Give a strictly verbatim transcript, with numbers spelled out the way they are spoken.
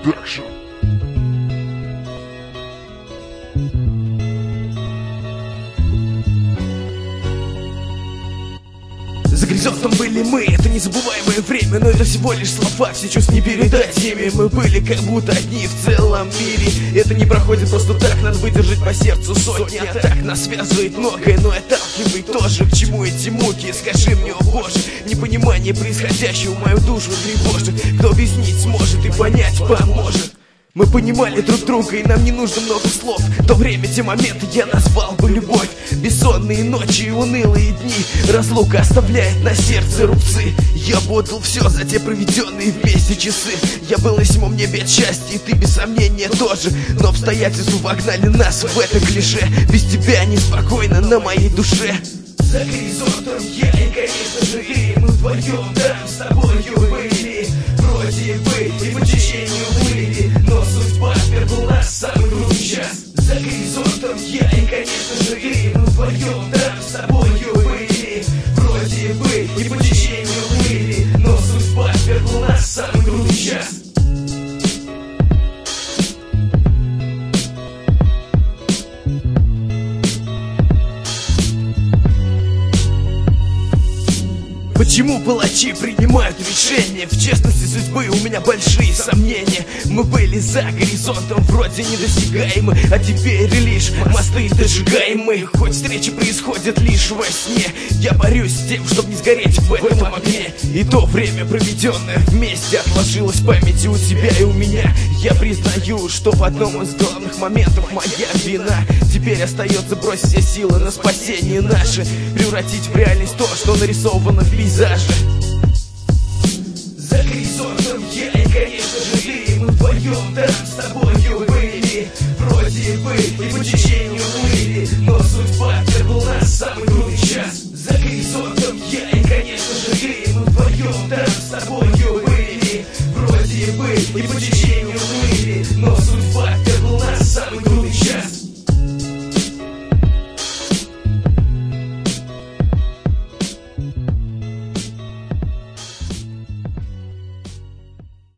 Production. За горизонтом были мы, это незабываемое время, но это всего лишь слова, все чувств не передать ими. Мы были как будто одни в целом мире. Это не проходит просто так, надо выдержать по сердцу сотни атак. Нас связывает многое, но отталкивает тоже. К чему эти муки, скажи мне, о боже. Непонимание происходящего мою душу тревожит. Кто объяснить сможет и понять поможет. Мы понимали друг друга, и нам не нужно много слов. В то время, те моменты я назвал бы любовь. Бессонные ночи и унылые дни. Разлука оставляет на сердце рубцы. Я бы отдал все за те проведенные вместе часы. Я был на седьмом небе от счастья, и ты без сомнения тоже. Но обстоятельства вогнали нас в это клише. Без тебя неспокойно на моей душе. За горизонтом я и, конечно же, ты. Мы вдвоем там с тобою были. Вроде бы и по течению плыли, но судьба ввергла нас в самый трудный час. За горизонтом я и, конечно же, ты. Мы вдвоем там с тобою были. Вроде бы и по течению плыли, но судьба ввергла нас в самый трудный час. Почему палачи принимают решения? В честности судьбы у меня большие сомнения. Мы были за горизонтом, вроде недосягаемы, а теперь лишь мосты дожигаемые. Хоть встречи происходят лишь во сне, я борюсь с тем, чтобы не сгореть в этом огне. И то время, проведенное вместе, отложилось в памяти у тебя и у меня. Я признаю, что в одном из главных моментов моя вина. Теперь остается бросить все силы на спасение наше, превратить в реальность то, что нарисовано в пейзаже. За горизонтом я и, конечно же, ты. Мы вдвоем там с тобою были. Вроде бы и по течению плыли, но судьба ввергла нас в самый трудный час. За горизонтом я и, конечно же, ты. Мы вдвоем там с тобою были. Вроде бы и по течению